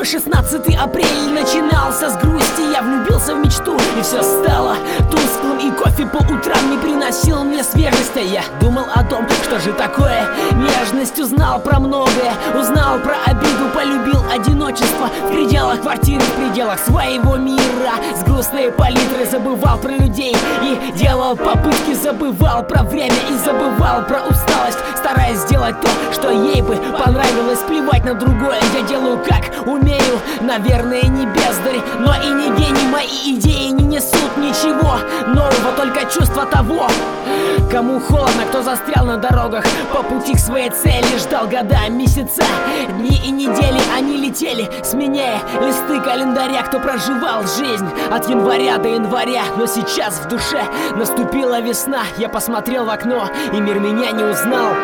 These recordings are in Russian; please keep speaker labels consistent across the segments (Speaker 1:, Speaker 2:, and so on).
Speaker 1: Мой 16 апреля начинался с грусти. Я влюбился в мечту, и все стало тусклым. И кофе по утрам не приносил мне свежесть. А я думал о том, что же такое нежность. Узнал про многое, узнал про обиду. Полюбил одиночество в пределах квартиры, в пределах своего мира. С грустной палитрой забывал про людей и делал попытки. Забывал про время и забывал про усталость, стараясь сделать то, что ей бы понравилось. Плевать на другое, я делаю как умею. Наверное, не бездарь, но и не гений. Мои идеи не несут ничего нового, только чувство того, кому холодно, кто застрял на дорогах по пути к своей цели. Ждал года, месяца, дни и недели. Они летели, сменяя листы календаря. Кто проживал жизнь от января до января. Но сейчас в душе наступила весна. Я посмотрел в окно, и мир меня не узнал.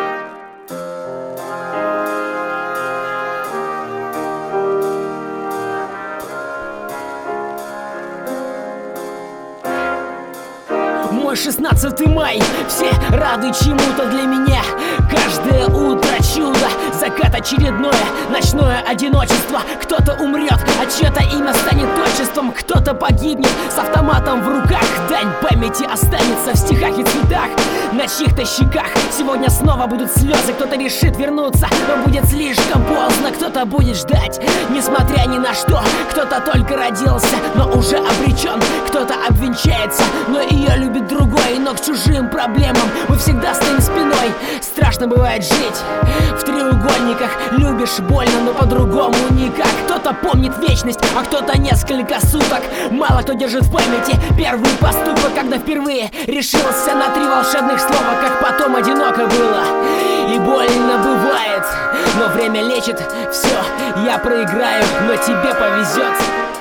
Speaker 1: Мой 16 май, все рады чему-то для меня. Каждое утро чудо, закат очередное, ночное одиночество. Кто-то умрет, а чье-то имя станет отчеством. Кто-то погибнет с автоматом в руках. Дань памяти останется в стихах и цветах на чьих-то щеках. Сегодня снова будут слезы. Кто-то решит вернуться, но будет слишком поздно. Кто-то будет ждать, несмотря ни на что. Кто-то только родился, но уже обречен. Кто-то обвенчается, но ее любит другой. Но к чужим проблемам мы всегда стоим спиной. Страшно бывает жить в треугольниках. Любишь больно, но по-другому никак. Кто-то помнит вечность, а кто-то несколько суток. Мало кто держит в памяти первый поступок, когда впервые решился на 3 волшебных слова. Как потом одиноко было и больно бывает, но время лечит все. Я проиграю, но тебе повезет.